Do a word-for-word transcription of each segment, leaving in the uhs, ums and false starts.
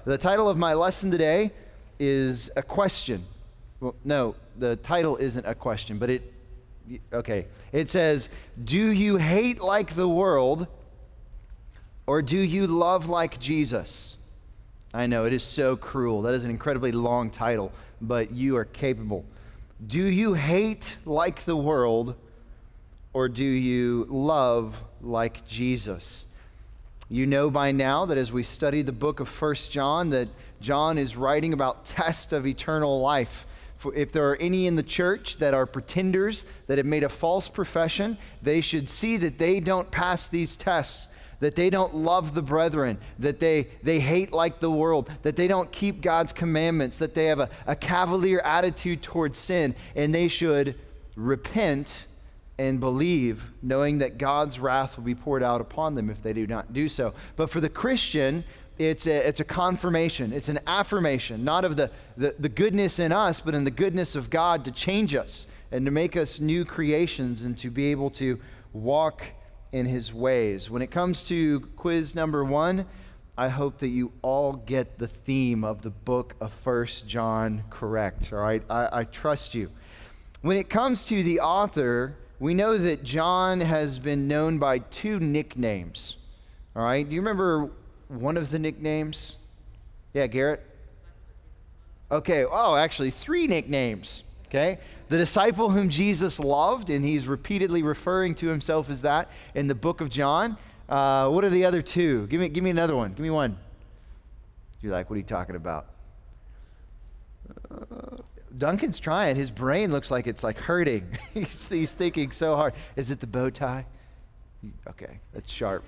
The title of my lesson today is a question. Well, no, the title isn't a question, but it, okay. It says, do you hate like the world, or do you love like Jesus? I know, it is so cruel. That is an incredibly long title, but you are capable. Do you hate like the world, or do you love like Jesus? You know by now that as we study the book of First John, that John is writing about tests of eternal life. For if there are any in the church that are pretenders, that have made a false profession, they should see that they don't pass these tests, that they don't love the brethren, that they, they hate like the world, that they don't keep God's commandments, that they have a, a cavalier attitude towards sin, and they should repent and believe, knowing that God's wrath will be poured out upon them if they do not do so. But for the Christian, it's a, it's a confirmation, it's an affirmation, not of the, the, the goodness in us, but in the goodness of God to change us and to make us new creations and to be able to walk in His ways. When it comes to quiz number one, I hope that you all get the theme of the book of First John correct, all right? I, I trust you. When it comes to the author, we know that John has been known by two nicknames, all right? Do you remember one of the nicknames? Yeah, Garrett? Okay, oh, actually three nicknames, okay? The disciple whom Jesus loved, and he's repeatedly referring to himself as that in the book of John. Uh, what are the other two? Give me, give me another one. Give me one. You're like, what are you talking about? Uh, Duncan's trying. His brain looks like it's like hurting. he's, he's thinking so hard. Is it the bow tie? Okay, that's sharp.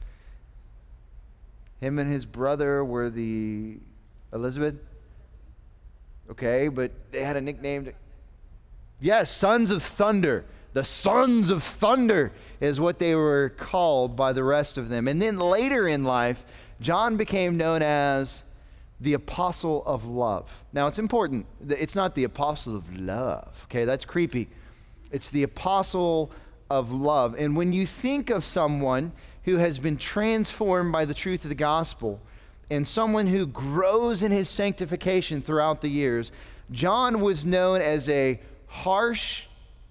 Him and his brother were the Elizabeth? Okay, but they had a nickname. To, yes, Sons of Thunder. The Sons of Thunder is what they were called by the rest of them. And then later in life, John became known as the Apostle of Love. Now, it's important. It's not the Apostle of Love. Okay, that's creepy. It's the Apostle of Love. And when you think of someone who has been transformed by the truth of the gospel and someone who grows in his sanctification throughout the years, John was known as a harsh,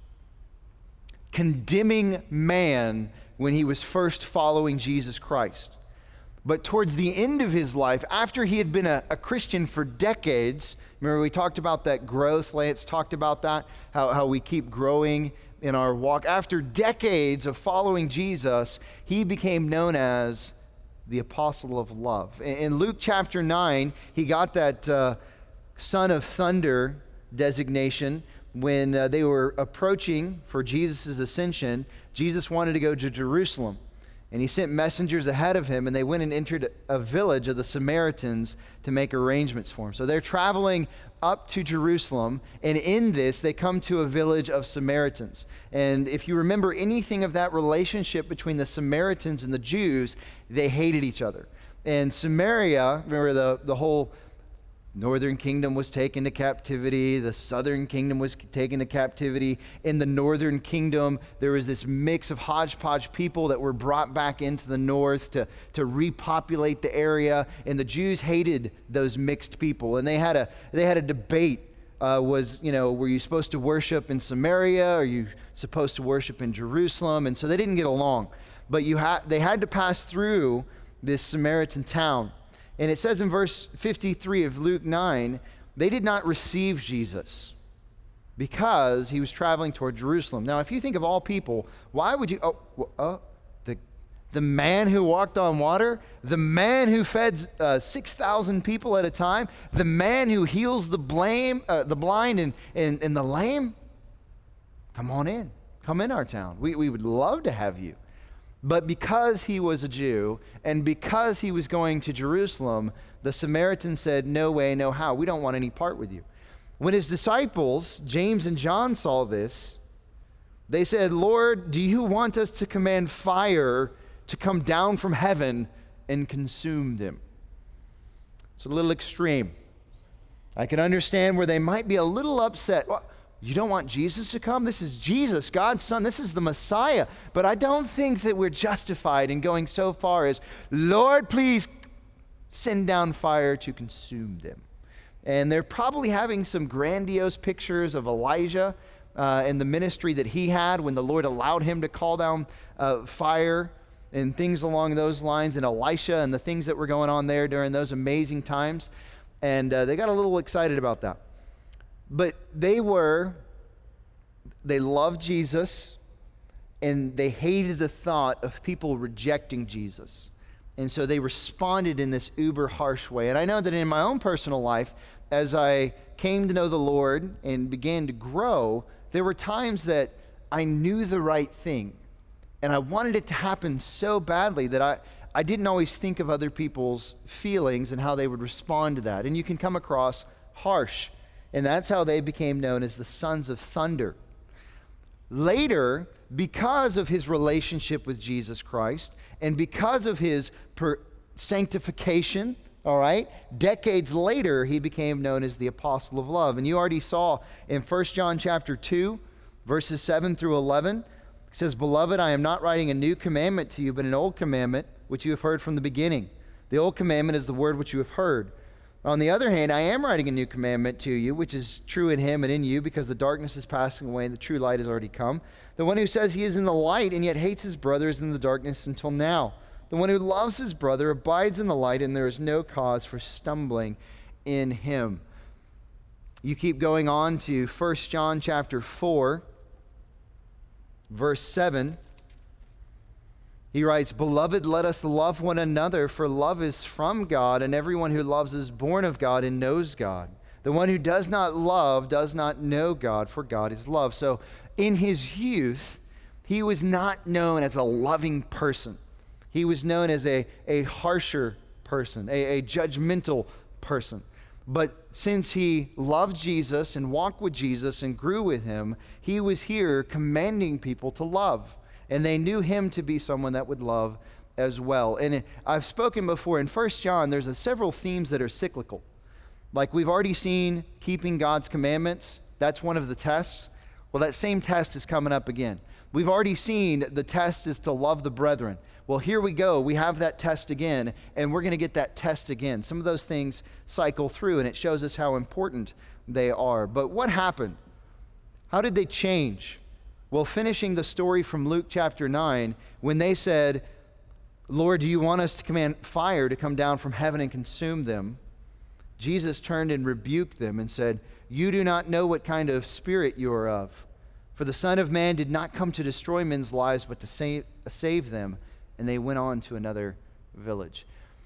condemning man when he was first following Jesus Christ. But towards the end of his life, after he had been a, a Christian for decades, remember we talked about that growth, Lance talked about that, how, how we keep growing in our walk. After decades of following Jesus, he became known as the Apostle of Love. In, in Luke chapter nine, he got that uh, Son of Thunder designation when uh, they were approaching for Jesus' ascension. Jesus wanted to go to Jerusalem. And he sent messengers ahead of him, and they went and entered a village of the Samaritans to make arrangements for him. So they're traveling up to Jerusalem, and in this, they come to a village of Samaritans. And if you remember anything of that relationship between the Samaritans and the Jews, they hated each other. And Samaria, remember the, the whole northern kingdom was taken to captivity. The southern kingdom was taken to captivity. In the northern kingdom, there was this mix of hodgepodge people that were brought back into the north to, to repopulate the area. And the Jews hated those mixed people. And they had a they had a debate. Uh, was, you know, were you supposed to worship in Samaria? Or are you supposed to worship in Jerusalem? And so they didn't get along. But you ha- they had to pass through this Samaritan town. And it says in verse fifty-three of Luke nine, they did not receive Jesus because he was traveling toward Jerusalem. Now, if you think of all people, why would you, oh, oh the, the man who walked on water, the man who fed uh, six thousand people at a time, the man who heals the, blame, uh, the blind and, and, and the lame, come on in, come in our town. We, we would love to have you. But because he was a Jew and because he was going to Jerusalem, the Samaritans said, no way, no how. We don't want any part with you. When his disciples, James and John, saw this, they said, Lord, do you want us to command fire to come down from heaven and consume them? It's a little extreme. I can understand where they might be a little upset. Well, you don't want Jesus to come? This is Jesus, God's Son. This is the Messiah. But I don't think that we're justified in going so far as, Lord, please send down fire to consume them. And they're probably having some grandiose pictures of Elijah uh, and the ministry that he had when the Lord allowed him to call down uh, fire and things along those lines, and Elisha and the things that were going on there during those amazing times. And uh, they got a little excited about that. But they were, they loved Jesus, and they hated the thought of people rejecting Jesus. And so they responded in this uber harsh way. And I know that in my own personal life, as I came to know the Lord and began to grow, there were times that I knew the right thing. And I wanted it to happen so badly that I, I didn't always think of other people's feelings and how they would respond to that. And you can come across harsh. And that's how they became known as the sons of thunder. Later, because of his relationship with Jesus Christ and because of his per- sanctification, all right, decades later, he became known as the apostle of love. And you already saw in First John chapter two, verses seven through eleven, it says, "Beloved, I am not writing a new commandment to you, but an old commandment which you have heard from the beginning. The old commandment is the word which you have heard. On the other hand, I am writing a new commandment to you, which is true in him and in you, because the darkness is passing away and the true light has already come. The one who says he is in the light and yet hates his brother is in the darkness until now. The one who loves his brother abides in the light, and there is no cause for stumbling in him." You keep going on to First John chapter four, verse seven. He writes, "Beloved, let us love one another, for love is from God, and everyone who loves is born of God and knows God. The one who does not love does not know God, for God is love." So in his youth, he was not known as a loving person. He was known as a, a harsher person, a, a judgmental person. But since he loved Jesus and walked with Jesus and grew with him, he was here commanding people to love. And they knew him to be someone that would love as well. And I've spoken before, in First John, there's a several themes that are cyclical. Like we've already seen keeping God's commandments. That's one of the tests. Well, that same test is coming up again. We've already seen the test is to love the brethren. Well, here we go. We have that test again, and we're going to get that test again. Some of those things cycle through, and it shows us how important they are. But what happened? How did they change? Well, finishing the story from Luke chapter nine, when they said, "Lord, do you want us to command fire to come down from heaven and consume them?" Jesus turned and rebuked them and said, "You do not know what kind of spirit you are of. For the Son of Man did not come to destroy men's lives, but to save, save them." And they went on to another village.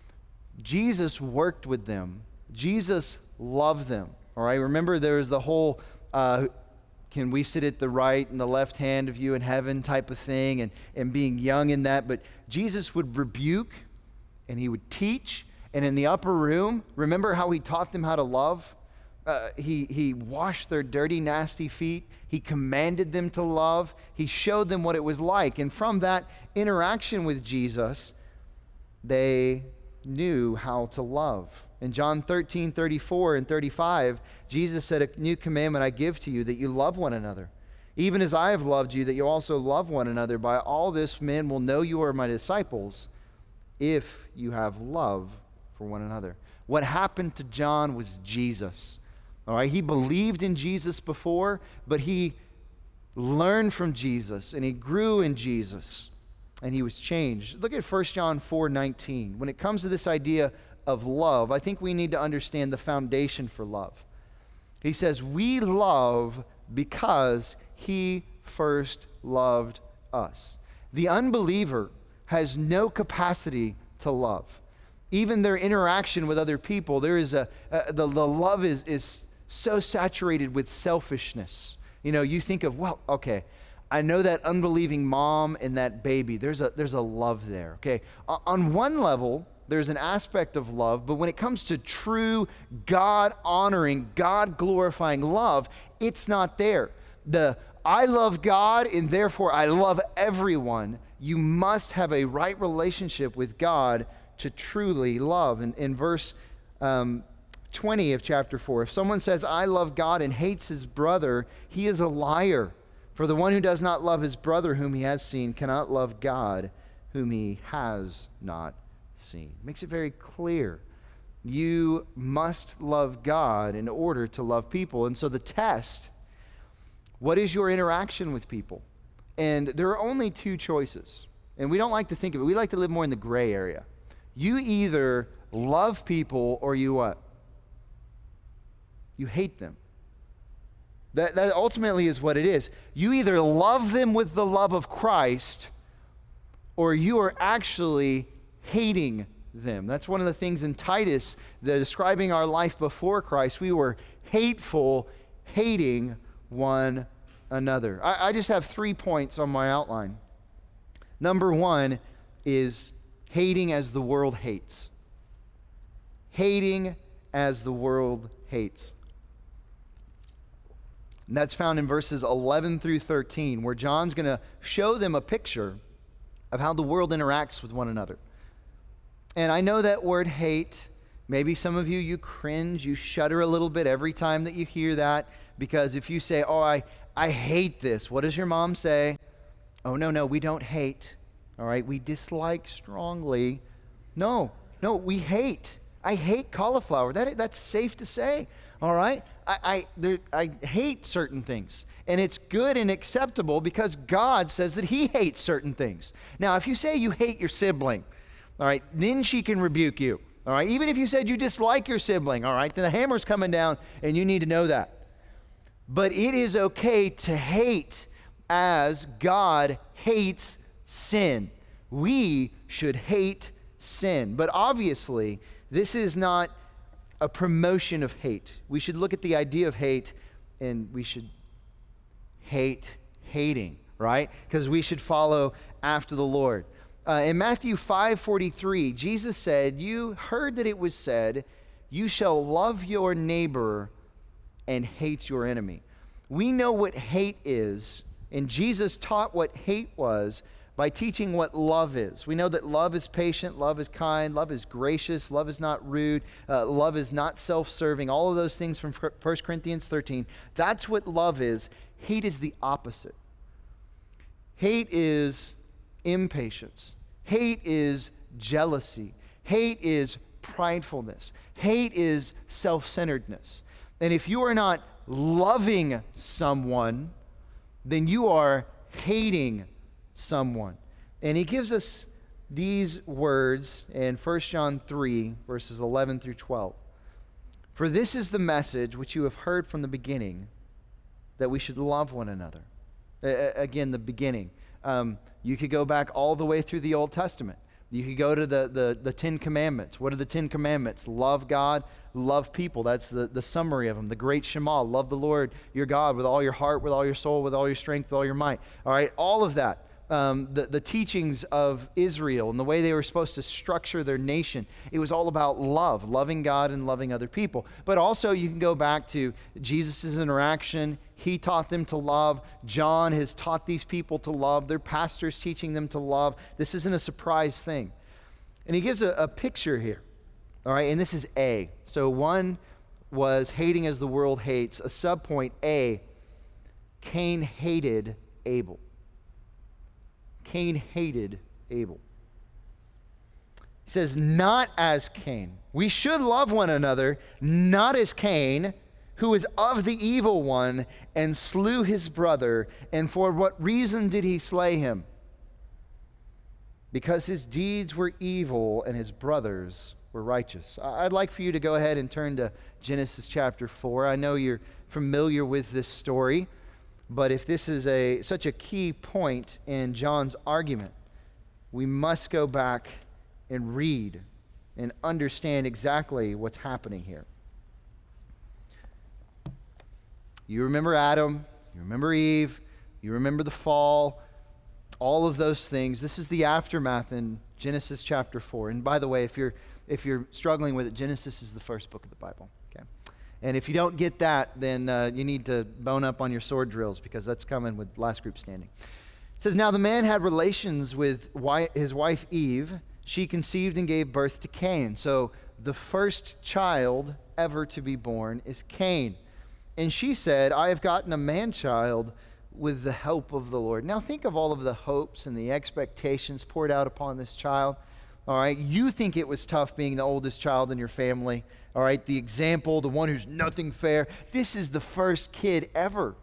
Jesus worked with them. Jesus loved them. All right, remember there was the whole... Uh, can we sit at the right and the left hand of you in heaven type of thing, and, and being young in that. But Jesus would rebuke and he would teach. And in the upper room, remember how he taught them how to love? Uh, he, he washed their dirty, nasty feet. He commanded them to love. He showed them what it was like. And from that interaction with Jesus, they knew how to love. In John thirteen, thirty-four and thirty-five, Jesus said, "A new commandment I give to you, that you love one another. Even as I have loved you, that you also love one another. By all this men will know you are my disciples, if you have love for one another." What happened to John was Jesus. All right, he believed in Jesus before, but he learned from Jesus, and he grew in Jesus, and he was changed. Look at First John four nineteen. When it comes to this idea of love, I think we need to understand the foundation for love. He says, "We love because he first loved us." The unbeliever has no capacity to love. Even their interaction with other people, there is a, a the, the love is, is so saturated with selfishness. You know, you think of, well, okay, I know that unbelieving mom and that baby. There's a there's a love there, okay? On one level, there's an aspect of love, but when it comes to true God-honoring, God-glorifying love, it's not there. The I love God and therefore I love everyone. You must have a right relationship with God to truly love. And in verse um, twenty of chapter four, if someone says, "I love God," and hates his brother, he is a liar. For the one who does not love his brother whom he has seen cannot love God whom he has not seen. Makes it very clear You must love God in order to love people. And so the test, what is your interaction with people? And there are only two choices. And we don't like to think of it. We like to live more in the gray area. You either love people or you what? You hate them. That, that ultimately is what it is. You either love them with the love of Christ or you are actually hating them. That's one of the things in Titus, that describing our life before Christ, we were hateful, hating one another. I, I just have three points on my outline. Number one is hating as the world hates. Hating as the world hates. And that's found in verses eleven through thirteen, where John's going to show them a picture of how the world interacts with one another. And I know that word hate, maybe some of you, you cringe, you shudder a little bit every time that you hear that, because if you say, oh, I, I hate this, what does your mom say? Oh, no, no, we don't hate, all right? We dislike strongly. No, no, we hate. I hate cauliflower. That, that's safe to say, all right? I, I, there, I hate certain things, and it's good and acceptable because God says that he hates certain things. Now, if you say you hate your sibling, all right, then she can rebuke you. All right, even if you said you dislike your sibling, all right, then the hammer's coming down and you need to know that. But it is okay to hate as God hates sin. We should hate sin. But obviously, this is not a promotion of hate. We should look at the idea of hate and we should hate hating, right? Because we should follow after the Lord. Uh, in Matthew five forty-three, Jesus said, you heard that it was said, you shall love your neighbor and hate your enemy. We know what hate is, and Jesus taught what hate was by teaching what love is. We know that love is patient, love is kind, love is gracious, love is not rude, uh, love is not self-serving, all of those things from First Corinthians thirteen. That's what love is. Hate is the opposite. Hate is impatience. Hate is jealousy. Hate is pridefulness. Hate is self-centeredness. And if you are not loving someone, then you are hating someone. And he gives us these words in First John three, verses eleven through twelve. For this is the message which you have heard from the beginning, that we should love one another. Uh, again, the beginning. Um, you could go back all the way through the Old Testament. You could go to the, the, the Ten Commandments. What are the Ten Commandments? Love God, love people. That's the, the summary of them. The great Shema, love the Lord your God with all your heart, with all your soul, with all your strength, with all your might. All right, all of that. Um, the, the teachings of Israel and the way they were supposed to structure their nation. It was all about love, loving God and loving other people. But also you can go back to Jesus' interaction. He taught them to love. John has taught these people to love. Their pastors teaching them to love. This isn't a surprise thing. And he gives a, a picture here. All right, and this is A. So one was hating as the world hates. A subpoint, A, Cain hated Abel. Cain hated Abel. He says, not as Cain. We should love one another, not as Cain, who is of the evil one and slew his brother. And for what reason did he slay him? Because his deeds were evil and his brothers were righteous. I'd like for you to go ahead and turn to Genesis chapter four. I know you're familiar with this story. But if this is a such a key point in John's argument, we must go back and read and understand exactly what's happening here. You remember Adam, you remember Eve, you remember the fall, all of those things. This is the aftermath in Genesis chapter four. And by the way, if you're if you're struggling with it, Genesis is the first book of the Bible. Okay. And if you don't get that, then uh, you need to bone up on your sword drills, because that's coming with last group standing. It says, now the man had relations with wi- his wife Eve. She conceived and gave birth to Cain. So the first child ever to be born is Cain. And she said, I have gotten a man-child with the help of the Lord. Now think of all of the hopes and the expectations poured out upon this child. All right, you think it was tough being the oldest child in your family. All right, the example, the one who's nothing fair. This is the first kid ever.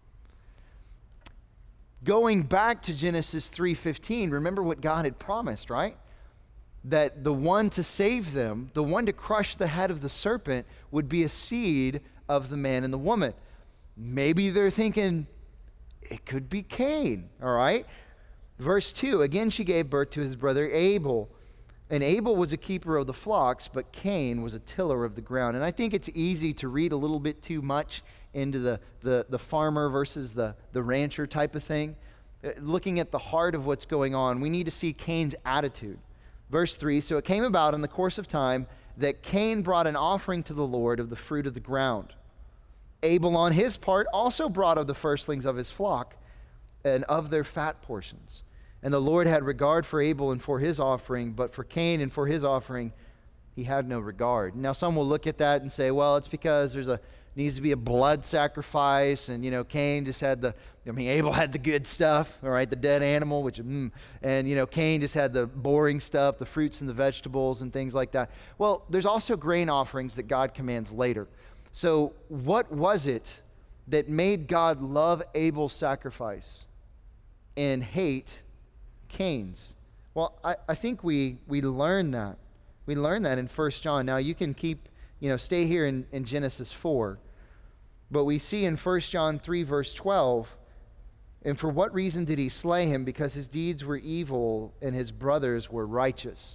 Going back to Genesis three fifteen, remember what God had promised, right? That the one to save them, the one to crush the head of the serpent, would be a seed of the man and the woman. Maybe they're thinking, it could be Cain, all right? Verse two, again she gave birth to his brother Abel. And Abel was a keeper of the flocks, but Cain was a tiller of the ground. And I think it's easy to read a little bit too much into the, the, the farmer versus the, the rancher type of thing. Uh, looking at the heart of what's going on, we need to see Cain's attitude. Verse three, so it came about in the course of time that Cain brought an offering to the Lord of the fruit of the ground. Abel on his part also brought of the firstlings of his flock and of their fat portions. And the Lord had regard for Abel and for his offering, but for Cain and for his offering, he had no regard. Now, some will look at that and say, well, it's because there's a needs to be a blood sacrifice, and, you know, Cain just had the, I mean, Abel had the good stuff, all right, the dead animal, which, mm, and, you know, Cain just had the boring stuff, the fruits and the vegetables and things like that. Well, there's also grain offerings that God commands later. So what was it that made God love Abel's sacrifice and hate Cain's? Well, I, I think we we learn that. We learn that in First John. Now, you can keep, you know, stay here in, in Genesis four. But we see in First John three, verse twelve, and for what reason did he slay him? Because his deeds were evil and his brothers were righteous.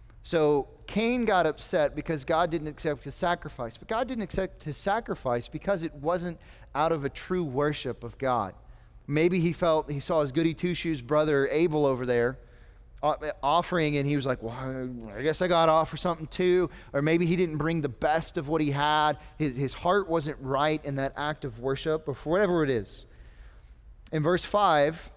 So Cain got upset because God didn't accept his sacrifice. But God didn't accept his sacrifice because it wasn't out of a true worship of God. Maybe he felt, he saw his goody two-shoes brother Abel over there offering, and he was like, well, I guess I got to offer something too. Or maybe he didn't bring the best of what he had. His, his heart wasn't right in that act of worship, or for whatever it is. In verse five,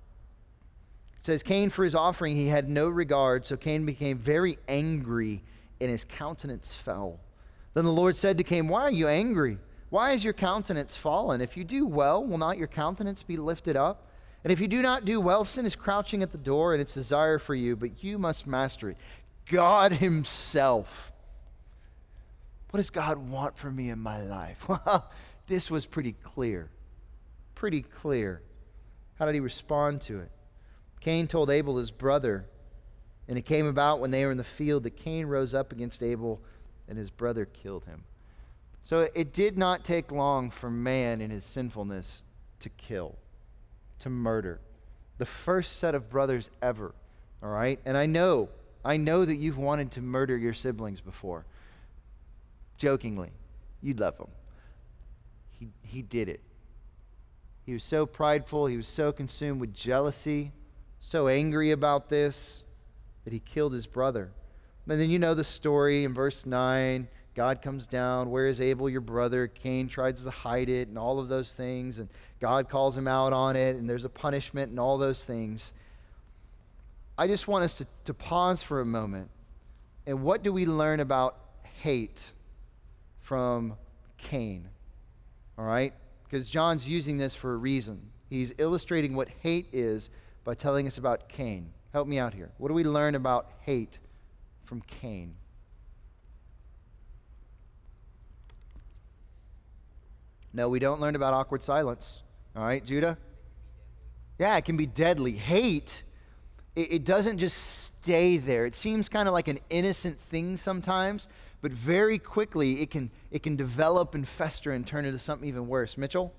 it says, Cain for his offering he had no regard, so Cain became very angry, and his countenance fell. Then the Lord said to Cain, why are you angry? Why is your countenance fallen? If you do well, will not your countenance be lifted up? And if you do not do well, sin is crouching at the door, and its desire for you, but you must master it. God himself. What does God want from me in my life? Well, this was pretty clear. Pretty clear. How did he respond to it? Cain told Abel his brother, and it came about when they were in the field that Cain rose up against Abel, and his brother killed him. So it did not take long for man in his sinfulness to kill, to murder. The first set of brothers ever, all right? And I know, I know that you've wanted to murder your siblings before. Jokingly, you'd love them. He, he did it. He was so prideful, he was so consumed with jealousy, so angry about this, that he killed his brother. And then you know the story in verse nine. God comes down, where is Abel, your brother? Cain tries to hide it and all of those things, and God calls him out on it, and there's a punishment and all those things. I just want us to, to pause for a moment. And what do we learn about hate from Cain? All right? Because John's using this for a reason. He's illustrating what hate is by telling us about Cain. Help me out here. What do we learn about hate from Cain? No, we don't learn about awkward silence. All right, Judah? Yeah, it can be deadly. Hate, it, it doesn't just stay there. It seems kind of like an innocent thing sometimes, but very quickly it can it can develop and fester and turn into something even worse. Mitchell?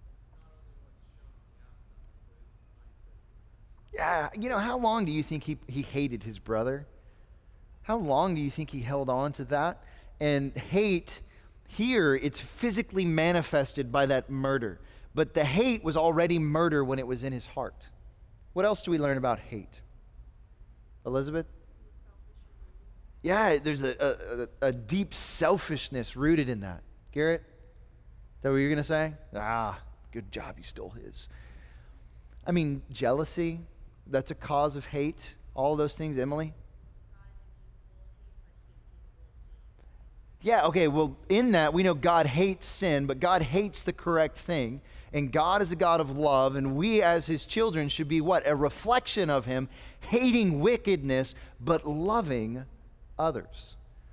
Yeah, you know, how long do you think he, he hated his brother? How long do you think he held on to that? And hate, here, it's physically manifested by that murder. But the hate was already murder when it was in his heart. What else do we learn about hate? Elizabeth? Yeah, there's a, a, a deep selfishness rooted in that. Garrett? Is that what you're going to say? Ah, good job, you stole his. I mean, jealousy, that's a cause of hate. All those things, Emily? yeah, okay, well, in that, we know God hates sin, but God hates the correct thing. And God is a God of love, and we as his children should be what? A reflection of him, hating wickedness, but loving others.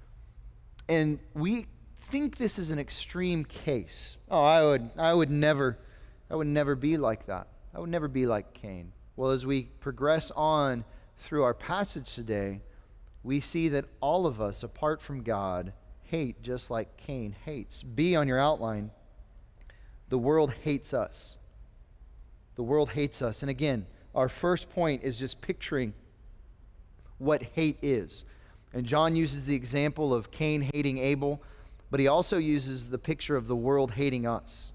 And we think this is an extreme case. Oh, I would I would never I would never be like that. I would never be like Cain. Well, as we progress on through our passage today, we see that all of us, apart from God, hate just like Cain hates. B on your outline, the world hates us. The world hates us. And again, our first point is just picturing what hate is. And John uses the example of Cain hating Abel, but he also uses the picture of the world hating us.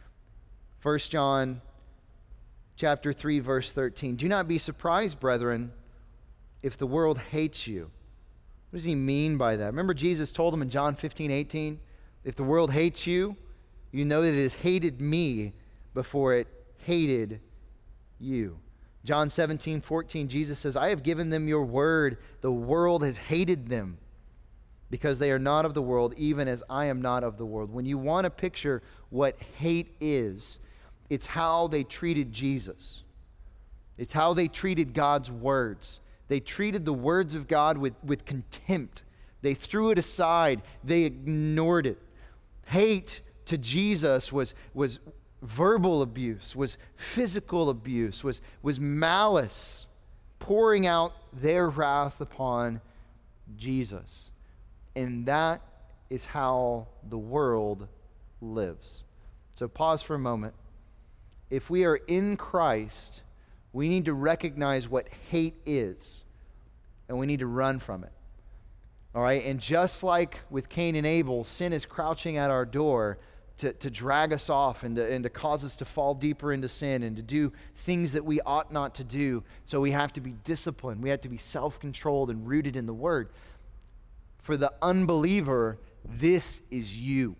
First John chapter three, verse thirteen. Do not be surprised, brethren, if the world hates you. What does he mean by that? Remember Jesus told them in John fifteen, eighteen, if the world hates you, you know that it has hated me before it hated you. John seventeen, fourteen, Jesus says, I have given them your word. The world has hated them because they are not of the world, even as I am not of the world. When you want to picture what hate is, it's how they treated Jesus. It's how they treated God's words. They treated the words of God with, with contempt. They threw it aside. They ignored it. Hate to Jesus was, was verbal abuse, was physical abuse, was, was malice, pouring out their wrath upon Jesus. And that is how the world lives. So pause for a moment. If we are in Christ, we need to recognize what hate is, and we need to run from it. All right? And just like with Cain and Abel, sin is crouching at our door to, to drag us off and to, and to cause us to fall deeper into sin and to do things that we ought not to do. So we have to be disciplined. We have to be self-controlled and rooted in the Word. For the unbeliever, this is you.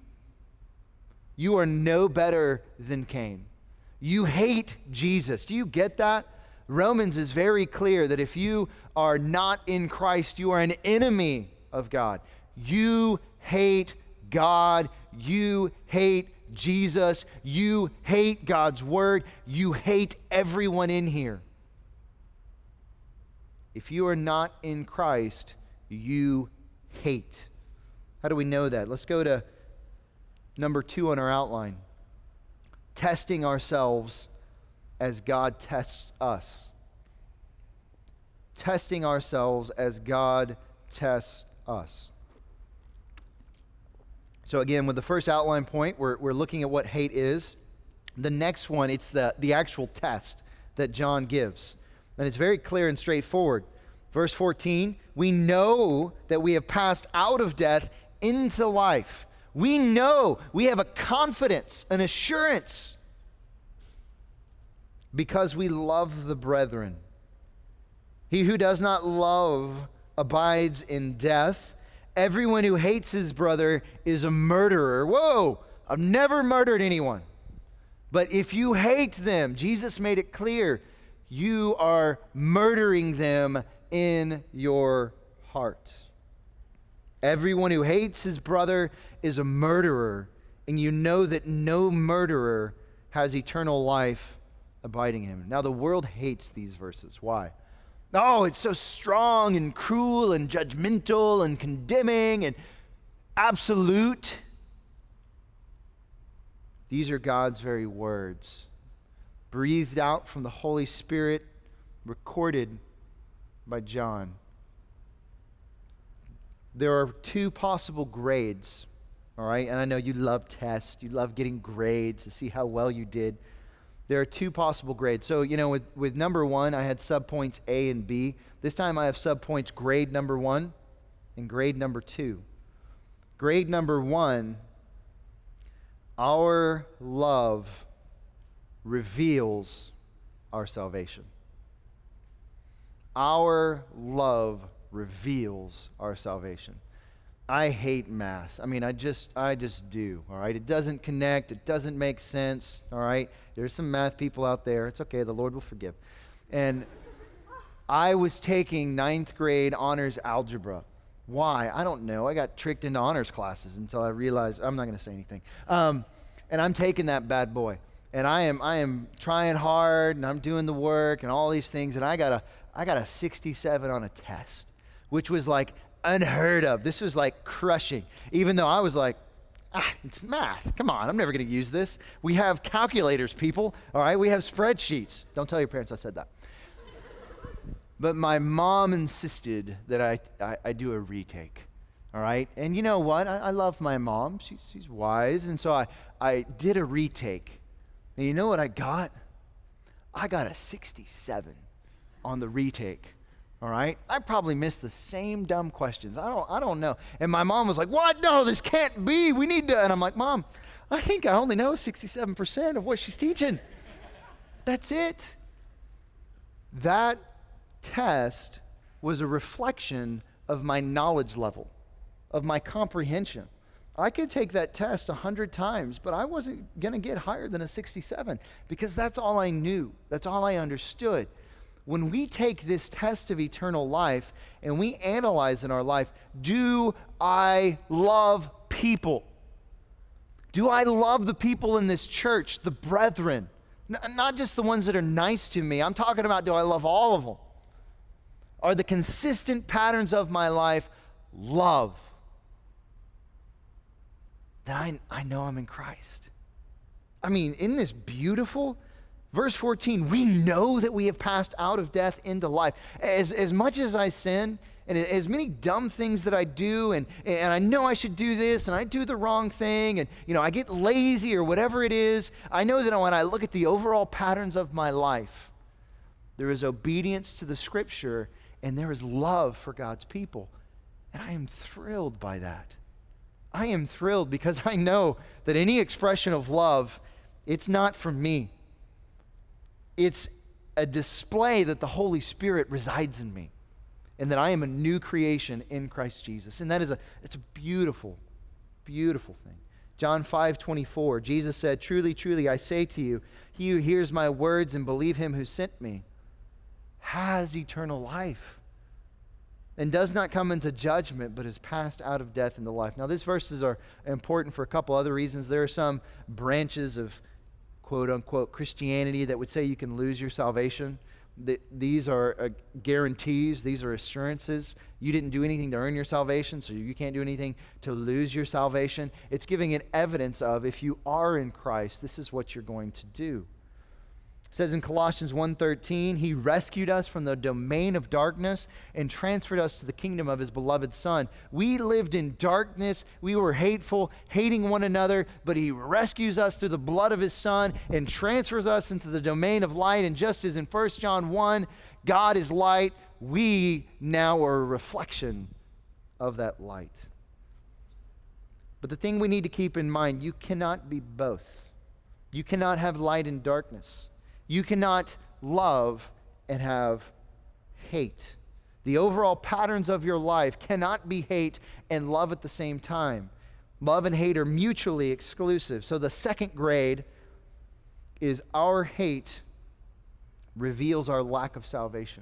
You are no better than Cain. You hate Jesus. Do you get that? Romans is very clear that if you are not in Christ, you are an enemy of God. You hate God. You hate Jesus. You hate God's word. You hate everyone in here. If you are not in Christ, you hate. How do we know that? Let's go to number two on our outline. Testing ourselves as God tests us. Testing ourselves as God tests us. So again, with the first outline point, we're, we're looking at what hate is. The next one, it's the, the actual test that John gives. And it's very clear and straightforward. Verse fourteen, we know that we have passed out of death into life. We know, we have a confidence, an assurance, because we love the brethren. He who does not love abides in death. Everyone who hates his brother is a murderer. Whoa, I've never murdered anyone. But if you hate them, Jesus made it clear, you are murdering them in your heart. Everyone who hates his brother is a murderer, and you know that no murderer has eternal life abiding in him. Now, the world hates these verses. Why? Oh, it's so strong and cruel and judgmental and condemning and absolute. These are God's very words, breathed out from the Holy Spirit, recorded by John. There are two possible grades, all right? And I know you love tests. You love getting grades to see how well you did. There are two possible grades. So, you know, with, with number one, I had subpoints A and B. This time I have subpoints grade number one and grade number two. Grade number one, our love reveals our salvation. Our love reveals our salvation. I hate math. I mean, I just I just do, all right? It doesn't connect. It doesn't make sense, all right? There's some math people out there. It's okay. The Lord will forgive. And I was taking ninth grade honors algebra, Why? I don't know. I got tricked into honors classes until I realized I'm not going to say anything. Um, and I'm taking that bad boy. And I am I am trying hard, and I'm doing the work and all these things. And I got a I got a sixty-seven on a test, which was like unheard of. This was like crushing. Even though I was like, ah, it's math. Come on, I'm never going to use this. We have calculators, people. All right, we have spreadsheets. Don't tell your parents I said that. But my mom insisted that I, I, I do a retake, all right? And you know what? I, I love my mom. She's, she's wise. And so I, I did a retake. And you know what I got? I got a sixty-seven on the retake, all right? I probably missed the same dumb questions. I don't, I don't know. And my mom was like, what? No, this can't be. We need to. And I'm like, Mom, I think I only know sixty-seven percent of what she's teaching. That's it. That test was a reflection of my knowledge level, of my comprehension. I could take that test a hundred times, but I wasn't going to get higher than a sixty-seven because that's all I knew. That's all I understood. When we take this test of eternal life and we analyze in our life, do I love people? Do I love the people in this church, the brethren? N- not just the ones that are nice to me. I'm talking about, do I love all of them? Are the consistent patterns of my life love? Then I, I know I'm in Christ. I mean, isn't this beautiful? Verse fourteen, we know that we have passed out of death into life. As, as much as I sin, and as many dumb things that I do, and, and I know I should do this, and I do the wrong thing, and you know I get lazy or whatever it is, I know that when I look at the overall patterns of my life, there is obedience to the Scripture, and there is love for God's people. And I am thrilled by that. I am thrilled because I know that any expression of love, it's not from me. It's a display that the Holy Spirit resides in me and that I am a new creation in Christ Jesus. And that is a, it's a beautiful, beautiful thing. John five twenty-four, Jesus said, truly, truly, I say to you, he who hears my words and believe him who sent me has eternal life and does not come into judgment, but is passed out of death into life. Now, these verses are important for a couple other reasons. There are some branches of quote-unquote Christianity that would say you can lose your salvation. Th- these are uh, guarantees. These are assurances. You didn't do anything to earn your salvation, so you can't do anything to lose your salvation. It's giving it evidence of if you are in Christ, this is what you're going to do. It says in Colossians one thirteen, he rescued us from the domain of darkness and transferred us to the kingdom of his beloved Son. We lived in darkness. We were hateful, hating one another, but he rescues us through the blood of his Son and transfers us into the domain of light. And just as in First John one, God is light, we now are a reflection of that light. But the thing we need to keep in mind, you cannot be both. You cannot have light and darkness. You cannot love and have hate. The overall patterns of your life cannot be hate and love at the same time. Love and hate are mutually exclusive. So the second grade is our hate reveals our lack of salvation.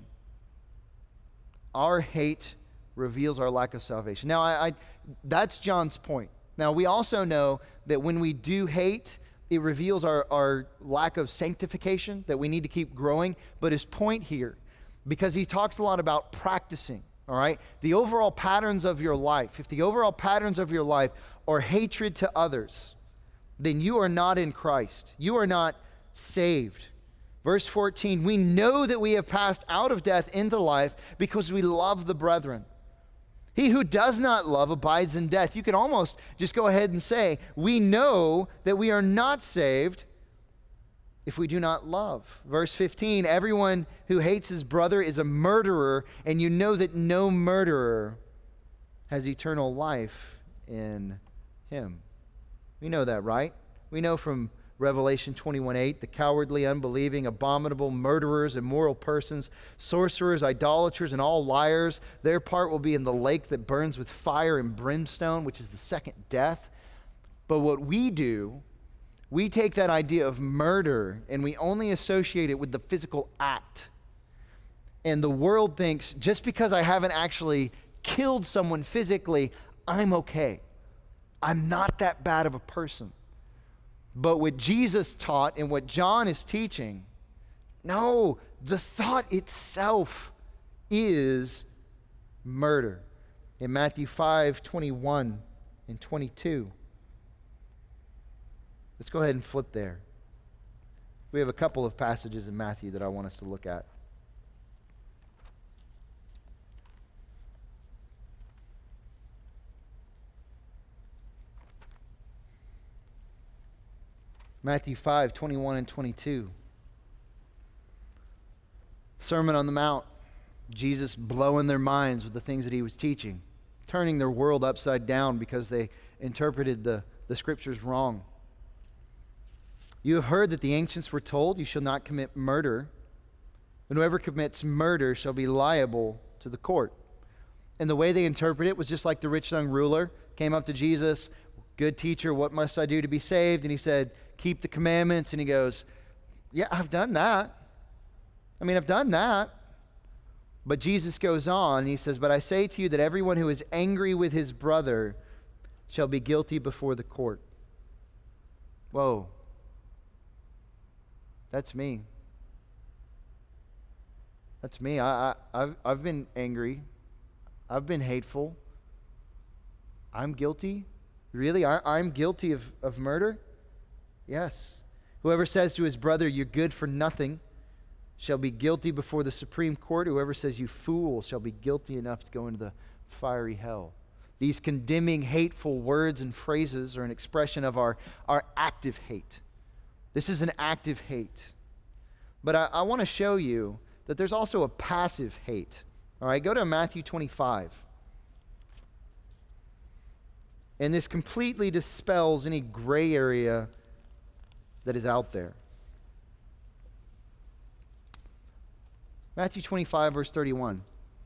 Our hate reveals our lack of salvation. Now, I, I that's John's point. Now, we also know that when we do hate, it reveals our, our lack of sanctification, that we need to keep growing. But his point here, because he talks a lot about practicing, all right? The overall patterns of your life, if the overall patterns of your life are hatred to others, then you are not in Christ. You are not saved. Verse fourteen, we know that we have passed out of death into life because we love the brethren. He who does not love abides in death. You can almost just go ahead and say, we know that we are not saved if we do not love. Verse fifteen, everyone who hates his brother is a murderer, and you know that no murderer has eternal life in him. We know that, right? We know from Revelation twenty-one eight, the cowardly, unbelieving, abominable, murderers, immoral persons, sorcerers, idolaters, and all liars, their part will be in the lake that burns with fire and brimstone, which is the second death. But what we do, we take that idea of murder and we only associate it with the physical act. And the world thinks, just because I haven't actually killed someone physically, I'm okay. I'm not that bad of a person. But what Jesus taught and what John is teaching, no, the thought itself is murder. In Matthew five, twenty-one and twenty-two. Let's go ahead and flip there. We have a couple of passages in Matthew that I want us to look at. Matthew five, twenty-one and twenty-two. Sermon on the Mount. Jesus blowing their minds with the things that he was teaching, turning their world upside down because they interpreted the, the scriptures wrong. You have heard that the ancients were told, you shall not commit murder, and whoever commits murder shall be liable to the court. And the way they interpret it was just like the rich young ruler came up to Jesus, good teacher, what must I do to be saved? And he said, keep the commandments. And he goes, yeah, I've done that. I mean, I've done that. But Jesus goes on, and he says, but I say to you that everyone who is angry with his brother shall be guilty before the court. Whoa. That's me. That's me. I, I, I've, I've been angry. I've been hateful. I'm guilty? Really? I, I'm guilty of, of murder? Yes. Whoever says to his brother, you're good for nothing, shall be guilty before the Supreme Court. Whoever says, you fool, shall be guilty enough to go into the fiery hell. These condemning, hateful words and phrases are an expression of our, our active hate. This is an active hate. But I, I want to show you that there's also a passive hate. All right, go to Matthew twenty-five. And this completely dispels any gray area that is out there. Matthew twenty-five, verse thirty-one.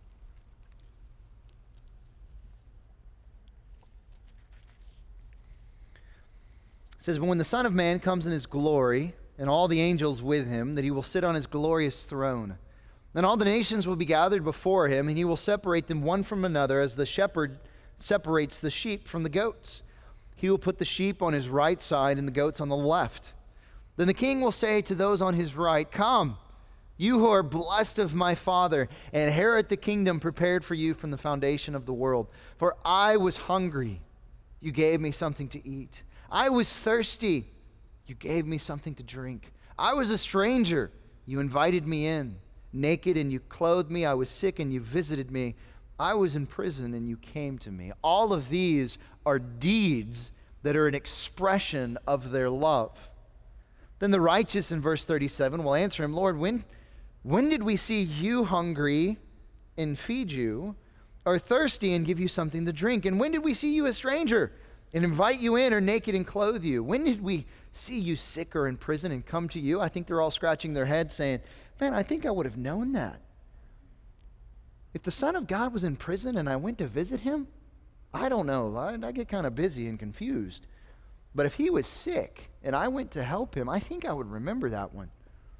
It says, but when the Son of Man comes in his glory, and all the angels with him, that he will sit on his glorious throne. Then all the nations will be gathered before him, and he will separate them one from another, as the shepherd separates the sheep from the goats. He will put the sheep on his right side and the goats on the left. Then the king will say to those on his right, come, you who are blessed of my Father, and inherit the kingdom prepared for you from the foundation of the world. For I was hungry, you gave me something to eat. I was thirsty, you gave me something to drink. I was a stranger, you invited me in. Naked, and you clothed me. I was sick, and you visited me. I was in prison, and you came to me. All of these are deeds that are an expression of their love. Then the righteous in verse thirty-seven will answer him, Lord, when, when did we see you hungry and feed you, or thirsty and give you something to drink? And when did we see you a stranger and invite you in, or naked and clothe you? When did we see you sick or in prison and come to you? I think they're all scratching their heads saying, man, I think I would have known that. If the Son of God was in prison and I went to visit him, I don't know. I, I get kind of busy and confused. But if he was sick and I went to help him, I think I would remember that one.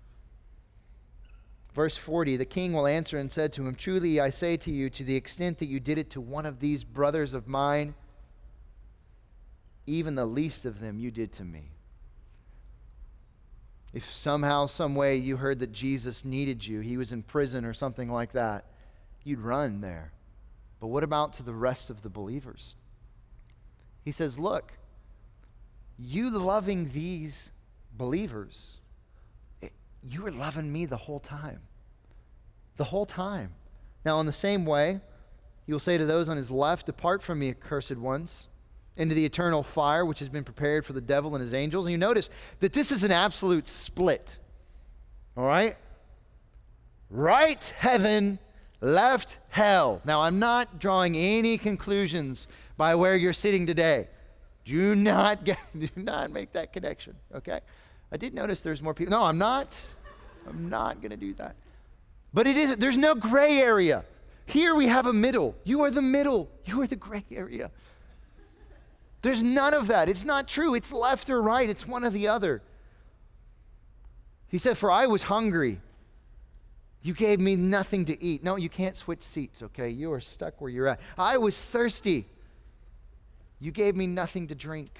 Verse forty, the king will answer and said to him, truly I say to you, to the extent that you did it to one of these brothers of mine, even the least of them you did to me. If somehow, some way you heard that Jesus needed you, he was in prison or something like that, you'd run there. But what about to the rest of the believers? He says, look, you loving these believers, it, you were loving me the whole time. The whole time. Now, in the same way, he will say to those on his left, depart from me, accursed ones, into the eternal fire which has been prepared for the devil and his angels. And you notice that this is an absolute split. All right? Right heaven, left hell. Now, I'm not drawing any conclusions by where you're sitting today. Do not get, do not make that connection, okay? I did notice there's more people. No, I'm not. I'm not going to do that. But it is, there's no gray area. Here we have a middle. You are the middle. You are the gray area. There's none of that. It's not true. It's left or right. It's one or the other. He said, for I was hungry You gave me nothing to eat. No, you can't switch seats, okay? You are stuck where you're at. I was thirsty. You gave me nothing to drink.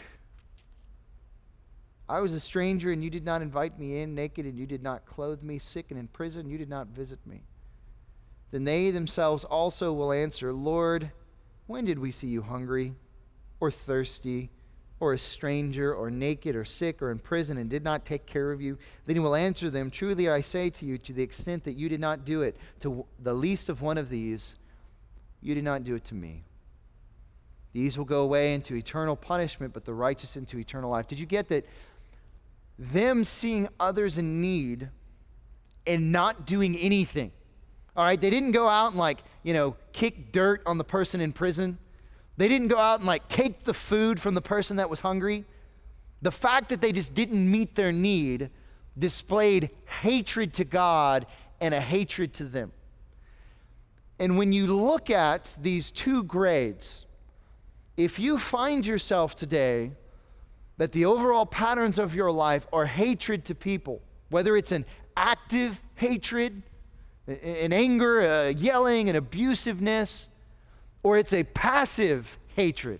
I was a stranger and you did not invite me in, naked and you did not clothe me, sick and in prison, you did not visit me. Then they themselves also will answer, Lord, when did we see you hungry or thirsty or a stranger or naked or sick or in prison and did not take care of you? Then he will answer them, truly I say to you, to the extent that you did not do it to the least of one of these, you did not do it to me. These will go away into eternal punishment, but the righteous into eternal life. Did you get that? Them seeing others in need and not doing anything. All right, they didn't go out and like, you know, kick dirt on the person in prison. They didn't go out and like take the food from the person that was hungry. The fact that they just didn't meet their need displayed hatred to God and a hatred to them. And when you look at these two grades, if you find yourself today that the overall patterns of your life are hatred to people, whether it's an active hatred, an anger, a yelling, an abusiveness, or it's a passive hatred,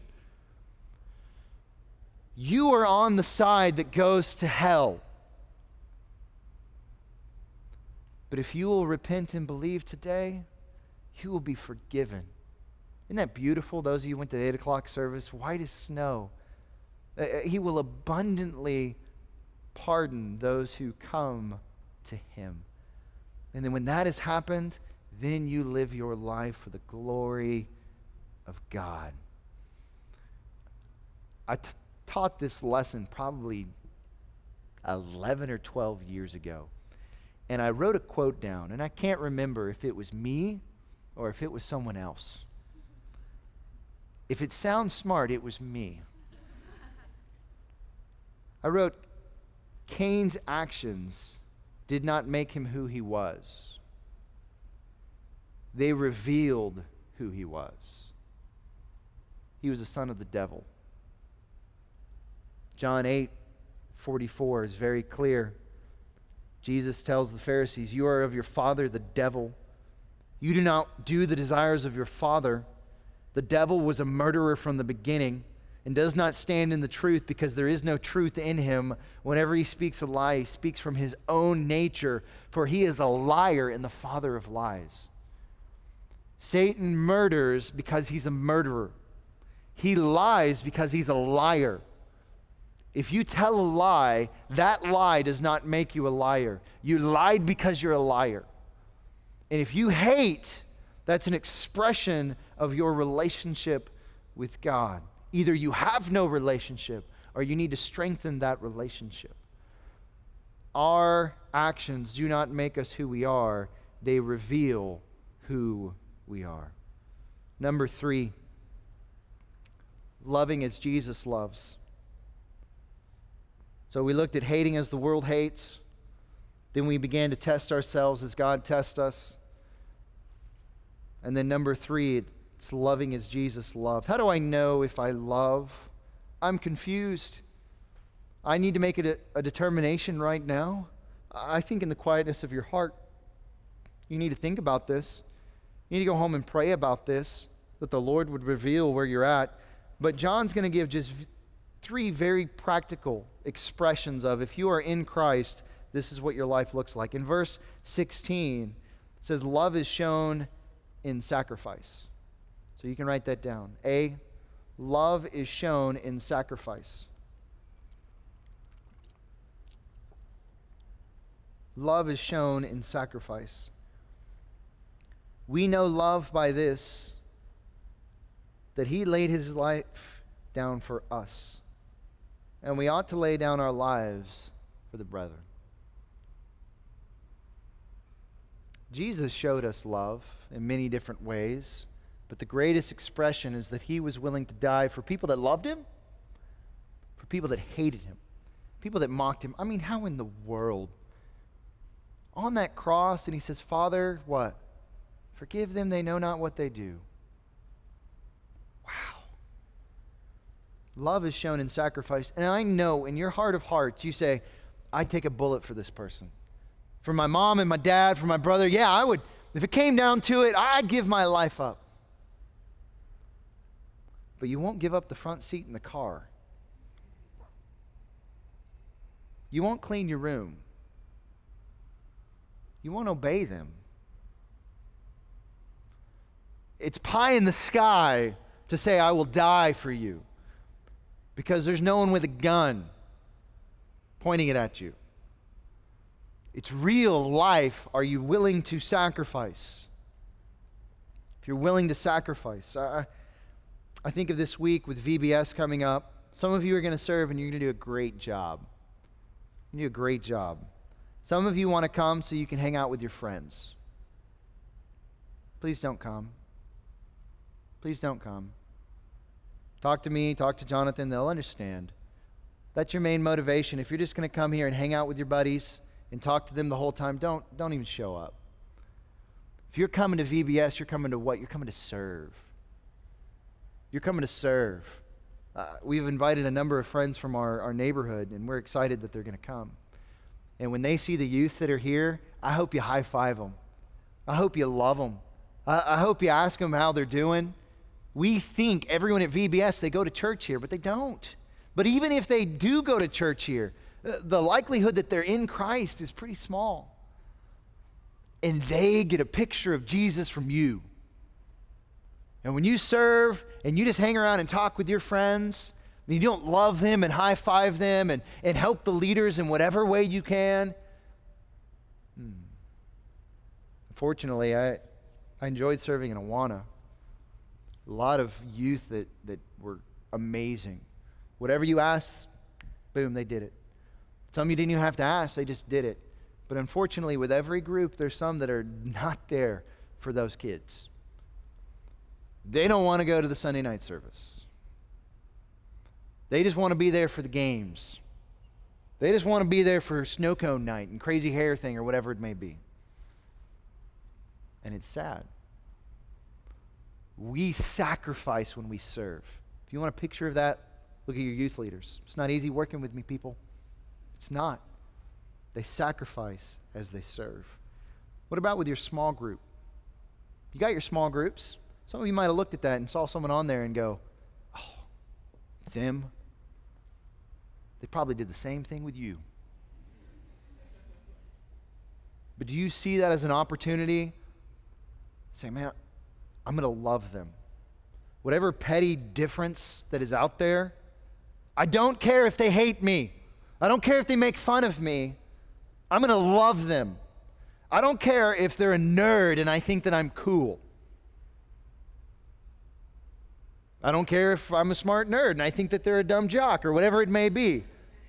you are on the side that goes to hell. But if you will repent and believe today, you will be forgiven. Isn't that beautiful? Those of you who went to the eight o'clock service, white as snow. Uh, he will abundantly pardon those who come to him. And then when that has happened, then you live your life for the glory of God. I t- taught this lesson probably eleven or twelve years ago. And I wrote a quote down, and I can't remember if it was me or if it was someone else. If it sounds smart, it was me. I wrote, Cain's actions did not make him who he was. They revealed who he was. He was a son of the devil. John eight forty-four is very clear. Jesus tells the Pharisees, you are of your father, the devil. You do not do the desires of your father. The devil was a murderer from the beginning and does not stand in the truth because there is no truth in him. Whenever he speaks a lie, he speaks from his own nature, for he is a liar and the father of lies. Satan murders because he's a murderer. He lies because he's a liar. If you tell a lie, that lie does not make you a liar. You lied because you're a liar. And if you hate, that's an expression of your relationship with God. Either you have no relationship or you need to strengthen that relationship. Our actions do not make us who we are. They reveal who we are. Number three, loving as Jesus loves. So we looked at hating as the world hates. Then we began to test ourselves as God tests us. And then number three, it's loving as Jesus loved. How do I know if I love? I'm confused. I need to make it a, a determination right now. I think in the quietness of your heart, you need to think about this. You need to go home and pray about this, that the Lord would reveal where you're at. But John's going to give just three very practical expressions of if you are in Christ, this is what your life looks like. In verse sixteen, it says, love is shown in sacrifice. So you can write that down. A, love is shown in sacrifice. Love is shown in sacrifice. We know love by this, that he laid his life down for us. And we ought to lay down our lives for the brethren. Jesus showed us love in many different ways, but the greatest expression is that he was willing to die for people that loved him, for people that hated him, people that mocked him. I mean, how in the world? On that cross, and he says, Father, what? Forgive them, they know not what they do. Wow. Love is shown in sacrifice. And I know in your heart of hearts, you say, I'd take a bullet for this person. for my mom and my dad, for my brother, yeah, I would, if it came down to it, I'd give my life up. But you won't give up the front seat in the car. You won't clean your room. You won't obey them. It's pie in the sky to say, I will die for you, because there's no one with a gun pointing it at you. It's real life. Are you willing to sacrifice? If you're willing to sacrifice. I, I think of this week with V B S coming up. Some of you are going to serve and you're going to do a great job. You do a great job. Some of you want to come so you can hang out with your friends. Please don't come. Please don't come. Talk to me, talk to Jonathan, they'll understand. That's your main motivation. If you're just going to come here and hang out with your buddies and talk to them the whole time, don't, don't even show up. If you're coming to V B S, you're coming to what? You're coming to serve. You're coming to serve. Uh, we've invited a number of friends from our, our neighborhood, and we're excited that they're going to come. And when they see the youth that are here, I hope you high-five them. I hope you love them. I, I hope you ask them how they're doing. We think everyone at V B S, they go to church here, but they don't. But even if they do go to church here, the likelihood that they're in Christ is pretty small. And they get a picture of Jesus from you. And when you serve and you just hang around and talk with your friends, and you don't love them and high-five them and, and help the leaders in whatever way you can. Hmm. Unfortunately, I, I enjoyed serving in Awana. A lot of youth that, that were amazing. Whatever you asked, boom, they did it. Some you didn't even have to ask, they just did it. But unfortunately, with every group, there's some that are not there for those kids. They don't want to go to the Sunday night service. They just want to be there for the games. They just want to be there for snow cone night and crazy hair thing or whatever it may be. And it's sad. We sacrifice when we serve. If you want a picture of that, look at your youth leaders. It's not easy working with me, people. It's not. They sacrifice as they serve. What about with your small group? You got your small groups. Some of you might have looked at that and saw someone on there and go, oh, them? They probably did the same thing with you. But do you see that as an opportunity? Say, man, I'm going to love them. Whatever petty difference that is out there, I don't care if they hate me. I don't care if they make fun of me. I'm going to love them. I don't care if they're a nerd and I think that I'm cool. I don't care if I'm a smart nerd and I think that they're a dumb jock or whatever it may be.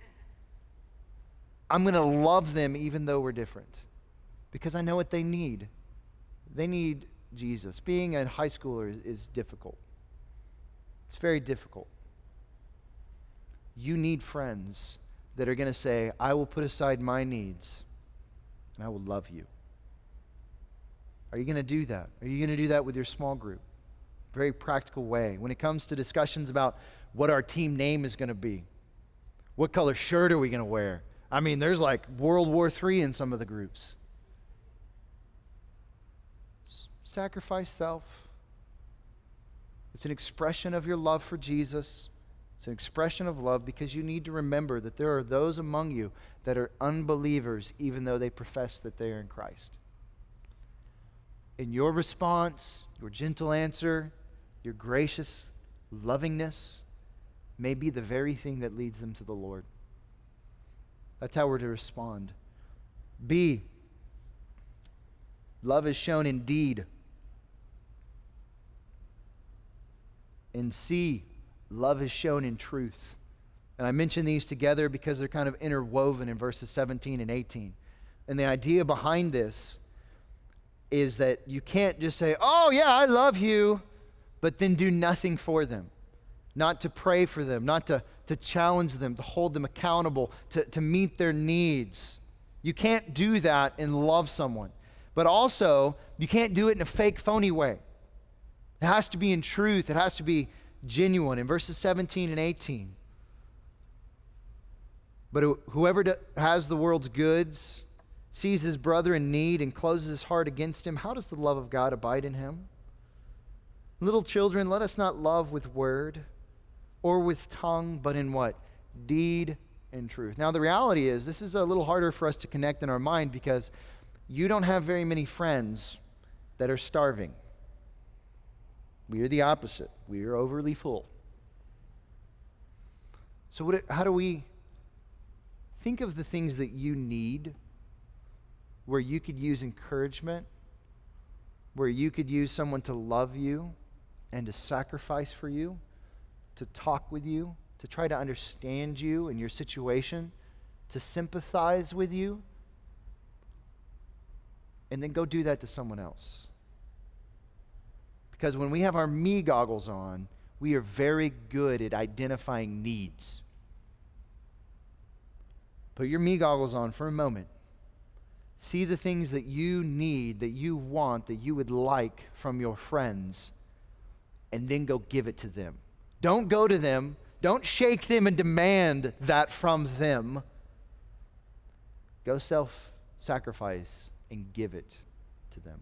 I'm going to love them even though we're different because I know what they need. They need Jesus. Being a high schooler is, is difficult. It's very difficult. You need friends that are going to say, I will put aside my needs and I will love you. Are you going to do that? Are you going to do that with your small group? Very practical way. When it comes to discussions about what our team name is going to be, what color shirt are we going to wear? I mean, there's like World War Three in some of the groups. S- sacrifice self. It's an expression of your love for Jesus. It's an expression of love because you need to remember that there are those among you that are unbelievers even though they profess that they are in Christ. In your response, your gentle answer, your gracious lovingness may be the very thing that leads them to the Lord. That's how we're to respond. B, love is shown in deed. And C, love is shown in truth. And I mention these together because they're kind of interwoven in verses seventeen and eighteen. And the idea behind this is that you can't just say, oh yeah, I love you, but then do nothing for them. Not to pray for them, not to, to challenge them, to hold them accountable, to, to meet their needs. You can't do that and love someone. But also, you can't do it in a fake, phony way. It has to be in truth. It has to be genuine. In verses seventeen and eighteen. But whoever has the world's goods sees his brother in need and closes his heart against him, how does the love of God abide in him? Little children, let us not love with word or with tongue, but in what? Deed and truth. Now, the reality is, this is a little harder for us to connect in our mind because you don't have very many friends that are starving. We are the opposite. We are overly full. So what, how do we think of the things that you need where you could use encouragement, where you could use someone to love you and to sacrifice for you, to talk with you, to try to understand you and your situation, to sympathize with you, and then go do that to someone else. Because when we have our me goggles on, we are very good at identifying needs. Put your me goggles on for a moment. See the things that you need, that you want, that you would like from your friends, and then go give it to them. Don't go to them. Don't shake them and demand that from them. Go self-sacrifice and give it to them.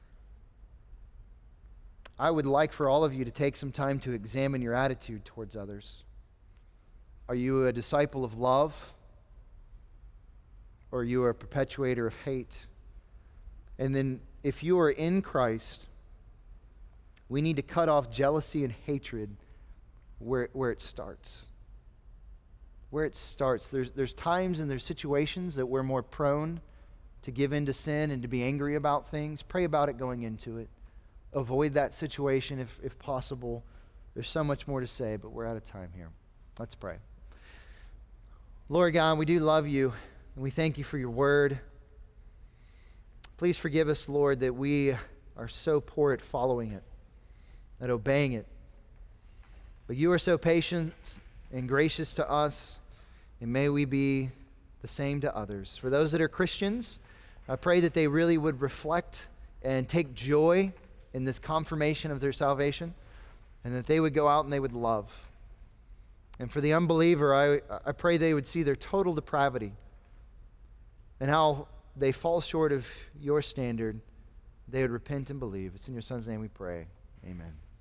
I would like for all of you to take some time to examine your attitude towards others. Are you a disciple of love? Or are you a perpetuator of hate? And then if you are in Christ, we need to cut off jealousy and hatred where, where it starts. Where it starts. There's, there's times and there's situations that we're more prone to give in to sin and to be angry about things. Pray about it going into it. Avoid that situation if, if possible. There's so much more to say, but we're out of time here. Let's pray. Lord God, we do love you, and we thank you for your word. Please forgive us, Lord, that we are so poor at following it, at obeying it. But you are so patient and gracious to us, and may we be the same to others. For those that are Christians, I pray that they really would reflect and take joy in this confirmation of their salvation, and that they would go out and they would love. And for the unbeliever, I, I pray they would see their total depravity and how they fall short of your standard. They would repent and believe. It's in your Son's name we pray. Amen.